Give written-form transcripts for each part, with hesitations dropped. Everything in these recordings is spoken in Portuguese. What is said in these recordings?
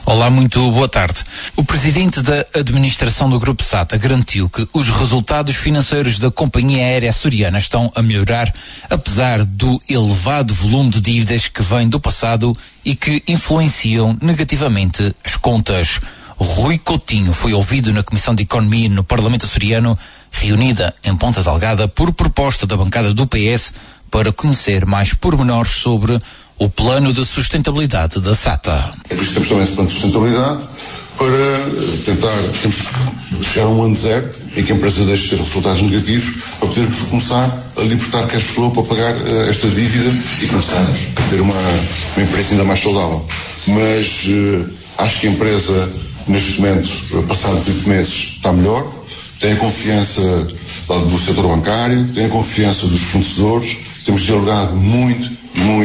Olá, muito boa tarde. O presidente da administração do Grupo SATA garantiu que os resultados financeiros da companhia aérea açoriana estão a melhorar, apesar do elevado volume de dívidas que vem do passado e que influenciam negativamente as contas. Rui Coutinho foi ouvido na Comissão de Economia no Parlamento açoriano, reunida em Ponta Delgada por proposta da bancada do PS para conhecer mais pormenores sobre o plano de sustentabilidade da SATA. É por isso que temos também esse plano de sustentabilidade para tentar, temos chegar a um ano zero em que a empresa deixe de ter resultados negativos para podermos começar a libertar cash flow para pagar esta dívida e começarmos a ter uma empresa ainda mais saudável. Mas acho que a empresa, neste momento, passados 8 meses, está melhor, tem a confiança do setor bancário, tem a confiança dos fornecedores, temos dialogado muito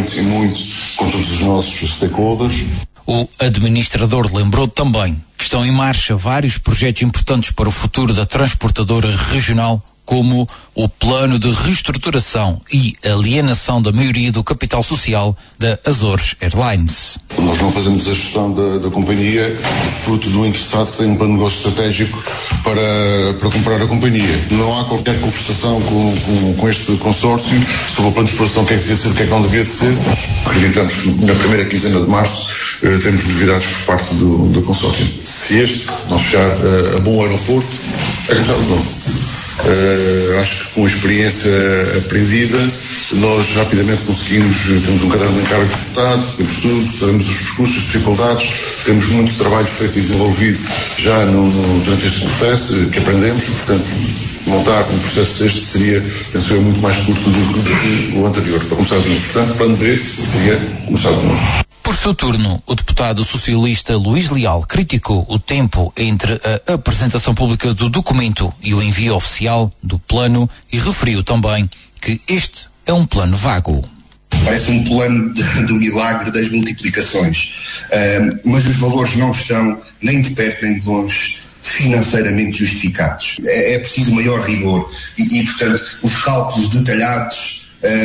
com todos os nossos stakeholders. O administrador lembrou também que estão em marcha vários projetos importantes para o futuro da transportadora regional, como o plano de reestruturação e alienação da maioria do capital social da Azores Airlines. Nós não fazemos a gestão da companhia fruto do interessado que tem um plano de negócio estratégico para comprar a companhia. Não há qualquer conversação com este consórcio sobre o plano de exploração, o que é que devia ser, o que é que não devia de ser. Acreditamos que na primeira quinzena de março temos novidades por parte do consórcio. Se este não chegar a bom aeroporto, é começar de novo. Acho que com a experiência aprendida nós rapidamente temos um caderno de encargos votado, temos tudo, sabemos os percursos, as dificuldades, temos muito trabalho feito e desenvolvido já durante este processo que aprendemos, portanto montar um processo deste seria, penso eu, muito mais curto do que o anterior, para começar de novo. Portanto, plano B seria começar de novo. Por seu turno, o deputado socialista Luís Leal criticou o tempo entre a apresentação pública do documento e o envio oficial do plano e referiu também que este é um plano vago. Parece um plano do milagre das multiplicações, mas os valores não estão nem de perto nem de longe financeiramente justificados. É preciso maior rigor e portanto, os cálculos detalhados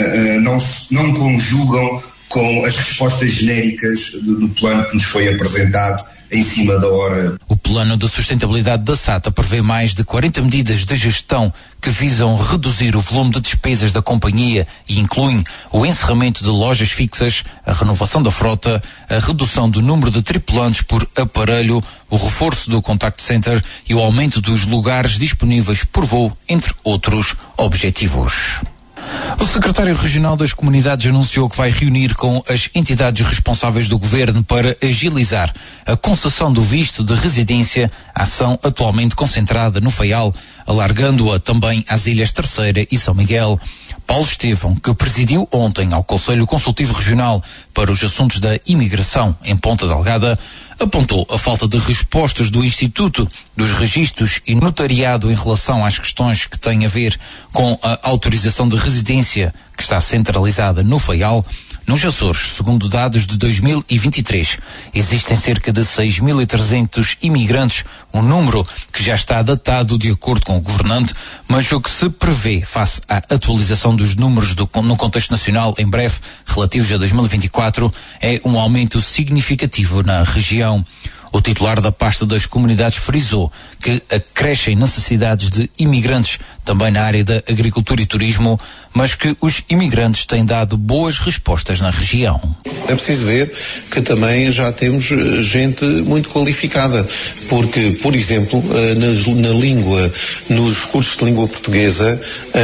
não conjugam com as respostas genéricas do plano que nos foi apresentado em cima da hora. O plano de sustentabilidade da SATA prevê mais de 40 medidas de gestão que visam reduzir o volume de despesas da companhia e incluem o encerramento de lojas fixas, a renovação da frota, a redução do número de tripulantes por aparelho, o reforço do contact center e o aumento dos lugares disponíveis por voo, entre outros objetivos. O secretário regional das comunidades anunciou que vai reunir com as entidades responsáveis do governo para agilizar a concessão do visto de residência, ação atualmente concentrada no Faial, alargando-a também às Ilhas Terceira e São Miguel. Paulo Estevão, que presidiu ontem ao Conselho Consultivo Regional para os Assuntos da Imigração em Ponta Delgada, apontou a falta de respostas do Instituto dos Registros e Notariado em relação às questões que têm a ver com a autorização de residência que está centralizada no Faial. Nos Açores, segundo dados de 2023, existem cerca de 6.300 imigrantes, um número que já está datado de acordo com o governante, mas o que se prevê face à atualização dos números no contexto nacional em breve, relativos a 2024, é um aumento significativo na região. O titular da pasta das comunidades frisou que acrescem necessidades de imigrantes também na área da agricultura e turismo, mas que os imigrantes têm dado boas respostas na região. É preciso ver que também já temos gente muito qualificada, porque, por exemplo, na língua, nos cursos de língua portuguesa,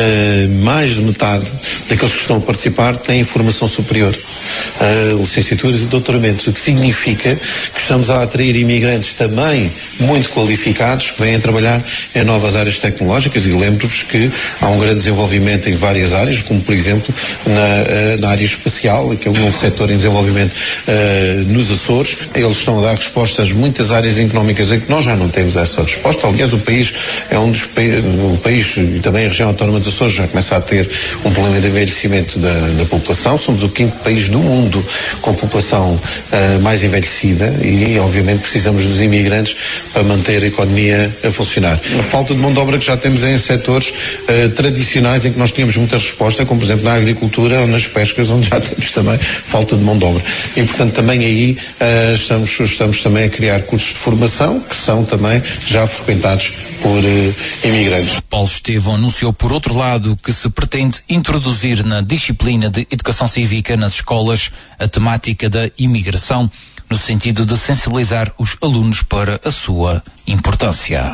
mais de metade daqueles que estão a participar têm formação superior, licenciaturas e doutoramentos, o que significa que estamos a atrair imigrantes também muito qualificados que vêm trabalhar em novas áreas tecnológicas, e lembro-vos que há um grande desenvolvimento em várias áreas, como por exemplo na área espacial, que é um novo setor em desenvolvimento nos Açores. Eles estão a dar respostas a muitas áreas económicas em que nós já não temos essa resposta. Aliás, o país é o país e também a região autónoma dos Açores já começa a ter um problema de envelhecimento da população. Somos o 5º país do mundo com população mais envelhecida e, obviamente, precisamos dos imigrantes para manter a economia a funcionar. A falta de mão de obra que já temos em setores tradicionais em que nós tínhamos muita resposta, como por exemplo na agricultura ou nas pescas, onde já temos também falta de mão de obra. E portanto também aí estamos também a criar cursos de formação que são também já frequentados por imigrantes. Paulo Estevão anunciou, por outro lado, que se pretende introduzir na disciplina de Educação Cívica nas escolas a temática da imigração, no sentido de sensibilizar os alunos para a sua importância.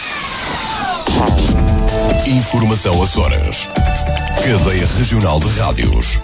Informação Açores. Cadeia Regional de Rádios.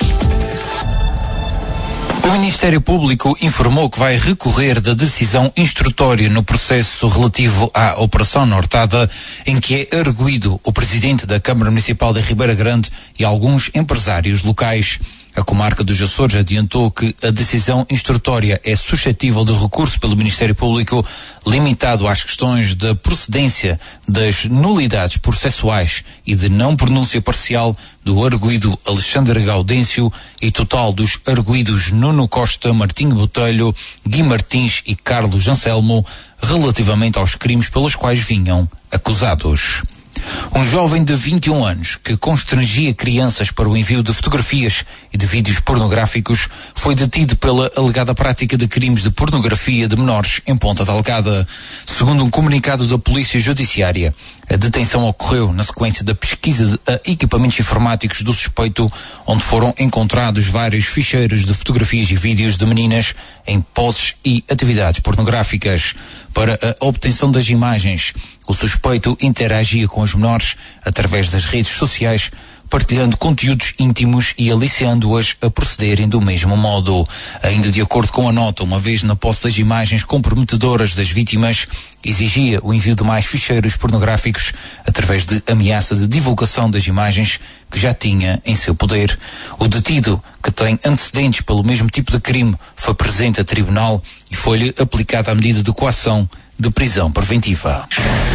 O Ministério Público informou que vai recorrer da decisão instrutória no processo relativo à Operação Nortada, em que é arguido o presidente da Câmara Municipal de Ribeira Grande e alguns empresários locais. A comarca dos Açores adiantou que a decisão instrutória é suscetível de recurso pelo Ministério Público, limitado às questões da procedência das nulidades processuais e de não pronúncia parcial do arguido Alexandre Gaudêncio e total dos arguidos Nuno Costa, Martinho Botelho, Gui Martins e Carlos Anselmo, relativamente aos crimes pelos quais vinham acusados. Um jovem de 21 anos que constrangia crianças para o envio de fotografias e de vídeos pornográficos foi detido pela alegada prática de crimes de pornografia de menores em Ponta Delgada. Segundo um comunicado da Polícia Judiciária, a detenção ocorreu na sequência da pesquisa de equipamentos informáticos do suspeito, onde foram encontrados vários ficheiros de fotografias e vídeos de meninas em poses e atividades pornográficas. Para a obtenção das imagens, o suspeito interagia com os menores através das redes sociais, partilhando conteúdos íntimos e aliciando-as a procederem do mesmo modo. Ainda de acordo com a nota, uma vez na posse das imagens comprometedoras das vítimas, exigia o envio de mais ficheiros pornográficos através de ameaça de divulgação das imagens que já tinha em seu poder. O detido, que tem antecedentes pelo mesmo tipo de crime, foi presente a tribunal e foi-lhe aplicada a medida de coação de prisão preventiva.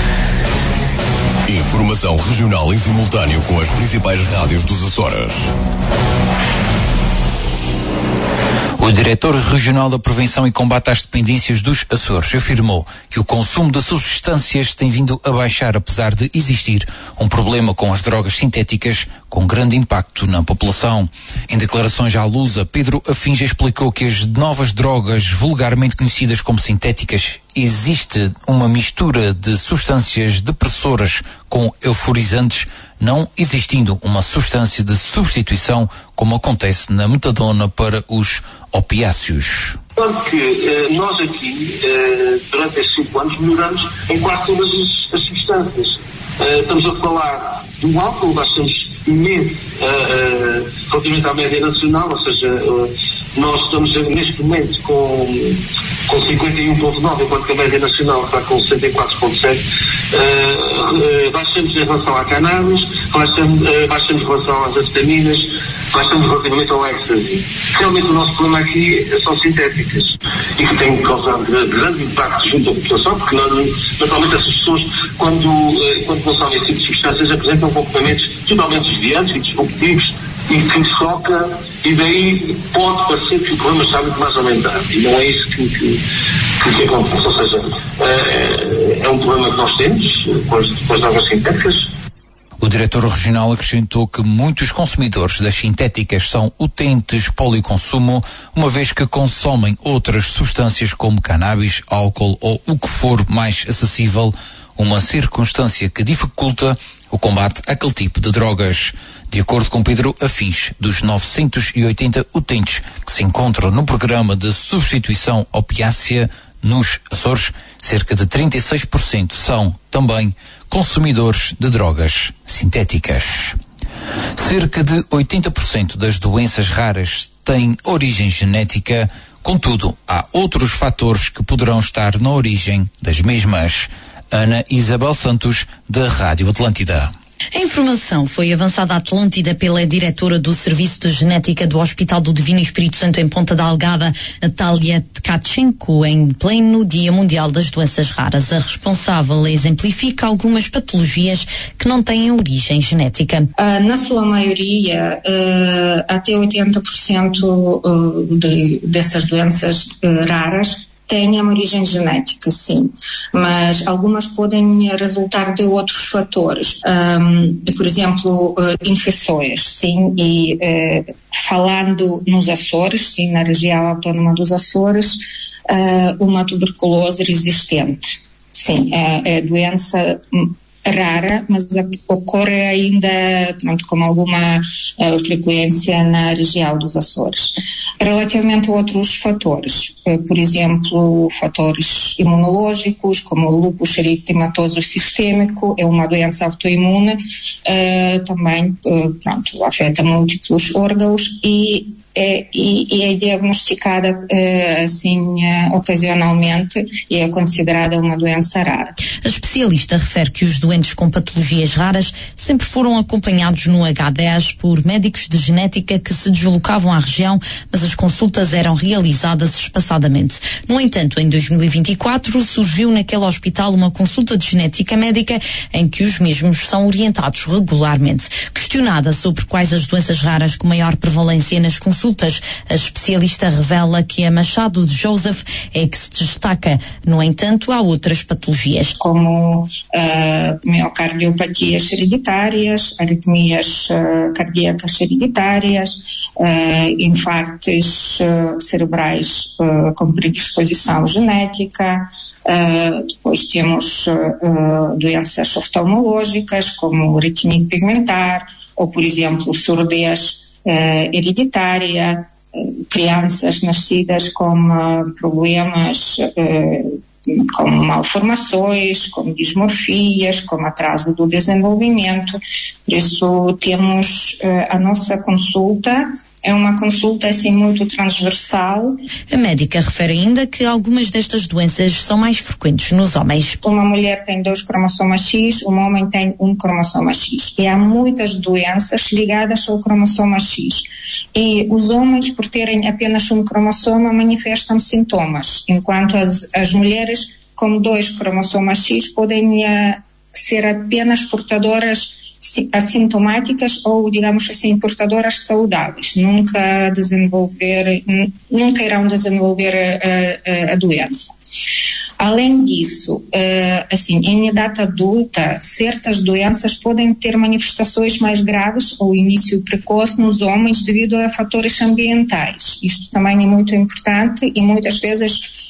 Informação regional em simultâneo com as principais rádios dos Açores. O diretor regional da Prevenção e Combate às Dependências dos Açores afirmou que o consumo de substâncias tem vindo a baixar, apesar de existir um problema com as drogas sintéticas com grande impacto na população. Em declarações à Lusa, Pedro Afins explicou que as novas drogas, vulgarmente conhecidas como sintéticas, existe uma mistura de substâncias depressoras com euforizantes, não existindo uma substância de substituição, como acontece na metadona para os opiáceos. Claro que nós aqui, durante estes 5 anos, melhoramos em quase todas as substâncias. Estamos a falar do álcool, nós temos imenso relativamente à média nacional, ou seja, nós estamos neste momento com 51,9, enquanto que a média nacional está com 64,7. Baixamos em relação à cannabis, baixamos em relação às anfetaminas, baixamos relativamente ao ecstasy. Realmente o nosso problema aqui são sintéticas e que têm causado grande impacto junto à população, porque naturalmente essas pessoas, quando consomem esse tipo de substâncias, apresentam comportamentos totalmente desviantes e disruptivos e que choca, e daí pode parecer que o problema está muito mais aumentado, e não é isso que acontece. Ou seja, é um problema que nós temos com as drogas sintéticas. O diretor regional acrescentou que muitos consumidores das sintéticas são utentes policonsumo, uma vez que consomem outras substâncias como cannabis, álcool ou o que for mais acessível, uma circunstância que dificulta o combate àquele tipo de drogas. De acordo com Pedro Afins, dos 980 utentes que se encontram no programa de substituição opiácea nos Açores, cerca de 36% são também consumidores de drogas sintéticas. Cerca de 80% das doenças raras têm origem genética, contudo, há outros fatores que poderão estar na origem das mesmas. Ana Isabel Santos, da Rádio Atlântida. A informação foi avançada à Atlântida pela diretora do Serviço de Genética do Hospital do Divino Espírito Santo em Ponta Delgada, Natália Tkachenko, em pleno Dia Mundial das Doenças Raras. A responsável exemplifica algumas patologias que não têm origem genética. Na sua maioria, até 80% dessas doenças raras têm uma origem genética, sim, mas algumas podem resultar de outros fatores, por exemplo, infecções, sim, e falando nos Açores, sim, na região autónoma dos Açores, uma tuberculose resistente, sim, é doença rara, mas ocorre ainda com alguma frequência na região dos Açores. Relativamente a outros fatores, por exemplo, fatores imunológicos, como o lúpus eritematoso sistêmico, é uma doença autoimune, também afeta múltiplos órgãos e é diagnosticada assim ocasionalmente e é considerada uma doença rara. A especialista refere que os doentes com patologias raras sempre foram acompanhados no H10 por médicos de genética que se deslocavam à região, mas as consultas eram realizadas espaçadamente. No entanto, em 2024 surgiu naquele hospital uma consulta de genética médica em que os mesmos são orientados regularmente. Questionada sobre quais as doenças raras com maior prevalência nas consultas, a especialista revela que a Machado de Joseph é que se destaca. No entanto, há outras patologias, como miocardiopatias hereditárias, arritmias cardíacas hereditárias, infartos cerebrais com predisposição genética. Depois temos doenças oftalmológicas, como retinite pigmentar, ou, por exemplo, surdez hereditária, crianças nascidas com problemas como malformações, como dismorfias, como atraso do desenvolvimento. Por isso temos a nossa consulta, é uma consulta assim muito transversal. A médica refere ainda que algumas destas doenças são mais frequentes nos homens. Uma mulher tem 2 cromossomas X, um homem tem 1 cromossoma X. E há muitas doenças ligadas ao cromossoma X. E os homens, por terem apenas 1 cromossoma, manifestam sintomas, enquanto as mulheres com 2 cromossomas X podem ser apenas portadoras assintomáticas ou, digamos assim, portadoras saudáveis, nunca irão desenvolver a doença. Além disso, em idade adulta, certas doenças podem ter manifestações mais graves ou início precoce nos homens devido a fatores ambientais. Isto também é muito importante e muitas vezes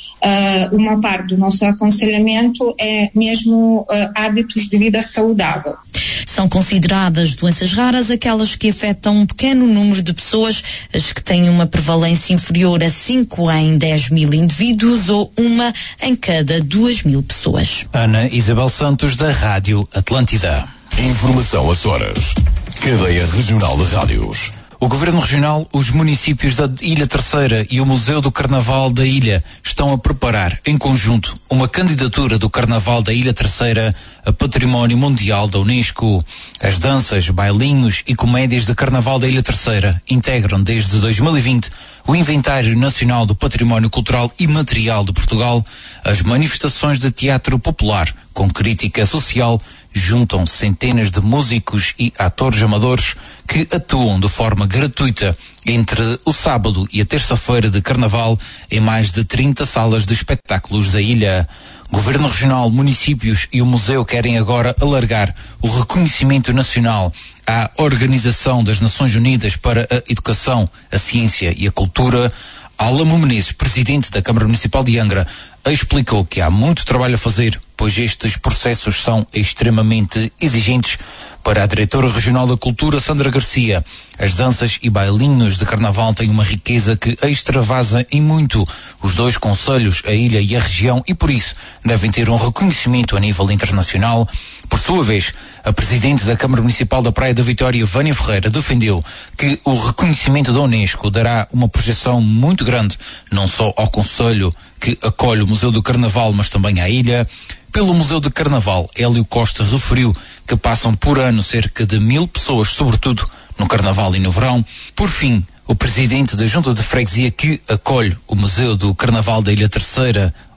uma parte do nosso aconselhamento é mesmo hábitos de vida saudável. São consideradas doenças raras aquelas que afetam um pequeno número de pessoas, as que têm uma prevalência inferior a 5 em 10 mil indivíduos ou 1 em cada 2 mil pessoas. Ana Isabel Santos, da Rádio Atlântida. Informação Açores. Cadeia Regional de Rádios. O Governo Regional, os municípios da Ilha Terceira e o Museu do Carnaval da Ilha estão a preparar, em conjunto, uma candidatura do Carnaval da Ilha Terceira a Património Mundial da Unesco. As danças, bailinhos e comédias de Carnaval da Ilha Terceira integram desde 2020 o Inventário Nacional do Património Cultural e Material de Portugal. As manifestações de teatro popular com crítica social juntam centenas de músicos e atores amadores que atuam de forma gratuita entre o sábado e a terça-feira de Carnaval em mais de 30 salas de espetáculos da ilha. Governo Regional, municípios e o museu querem agora alargar o reconhecimento nacional à Organização das Nações Unidas para a Educação, a Ciência e a Cultura. Álamo Menezes, presidente da Câmara Municipal de Angra, explicou que há muito trabalho a fazer, pois estes processos são extremamente exigentes. Para a diretora regional da Cultura, Sandra Garcia, as danças e bailinhos de Carnaval têm uma riqueza que extravasa em muito os 2 concelhos, a ilha e a região, e por isso devem ter um reconhecimento a nível internacional. Por sua vez, a presidente da Câmara Municipal da Praia da Vitória, Vânia Ferreira, defendeu que o reconhecimento da Unesco dará uma projeção muito grande, não só ao concelho que acolhe o Museu do Carnaval, mas também à ilha. Pelo Museu de Carnaval, Hélio Costa referiu que passam por ano cerca de 1000 pessoas, sobretudo no Carnaval e no verão. Por fim, o presidente da Junta de Freguesia que acolhe o Museu do Carnaval da Ilha Terceira,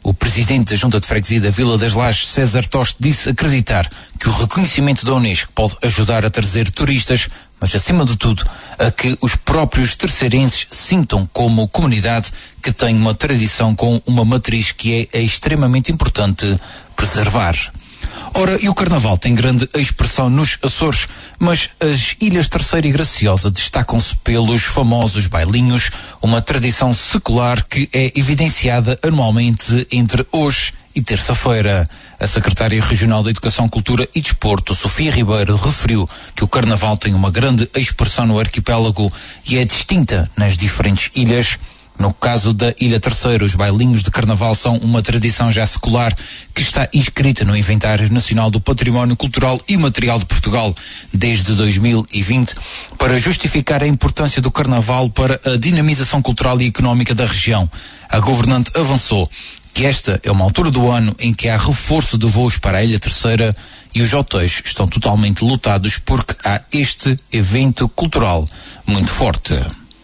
O presidente da Junta de Freguesia da Vila das Lajes, César Toste, disse acreditar que o reconhecimento da Unesco pode ajudar a trazer turistas, mas acima de tudo, a que os próprios terceirenses sintam como comunidade que tem uma tradição com uma matriz que é extremamente importante preservar. Ora, e o Carnaval tem grande expressão nos Açores, mas as Ilhas Terceira e Graciosa destacam-se pelos famosos bailinhos, uma tradição secular que é evidenciada anualmente entre hoje e terça-feira. A secretária regional da Educação, Cultura e Desporto, Sofia Ribeiro, referiu que o Carnaval tem uma grande expressão no arquipélago e é distinta nas diferentes ilhas. No caso da Ilha Terceira, os bailinhos de Carnaval são uma tradição já secular que está inscrita no Inventário Nacional do Património Cultural e Material de Portugal desde 2020, para justificar a importância do Carnaval para a dinamização cultural e económica da região. A governante avançou que esta é uma altura do ano em que há reforço de voos para a Ilha Terceira e os hotéis estão totalmente lotados porque há este evento cultural muito forte.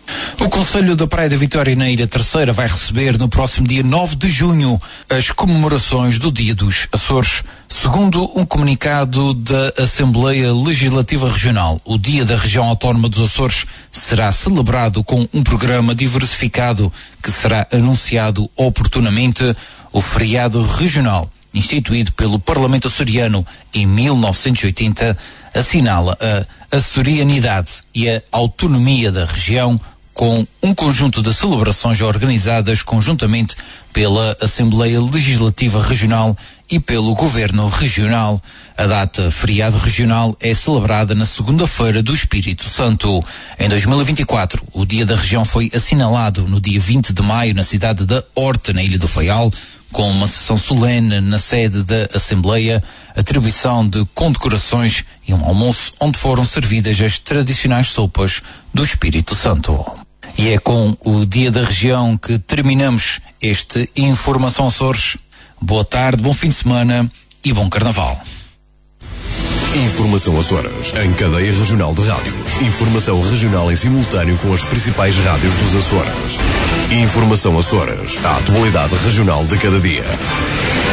O Conselho da Praia da Vitória na Ilha Terceira vai receber no próximo dia 9 de junho as comemorações do Dia dos Açores. Segundo um comunicado da Assembleia Legislativa Regional, o Dia da Região Autónoma dos Açores será celebrado com um programa diversificado que será anunciado oportunamente. O feriado regional, instituído pelo Parlamento açoriano em 1980, assinala a açorianidade e a autonomia da região, com um conjunto de celebrações organizadas conjuntamente pela Assembleia Legislativa Regional e pelo Governo Regional. A data feriado regional é celebrada na segunda-feira do Espírito Santo. Em 2024, o Dia da Região foi assinalado no dia 20 de maio na cidade da Horta, na Ilha do Faial, com uma sessão solene na sede da Assembleia, atribuição de condecorações e um almoço onde foram servidas as tradicionais sopas do Espírito Santo. E é com o Dia da Região que terminamos este Informação Açores. Boa tarde, bom fim de semana e bom Carnaval. Informação Açores, em cadeia regional de rádios. Informação regional em simultâneo com as principais rádios dos Açores. Informação Açores, a atualidade regional de cada dia.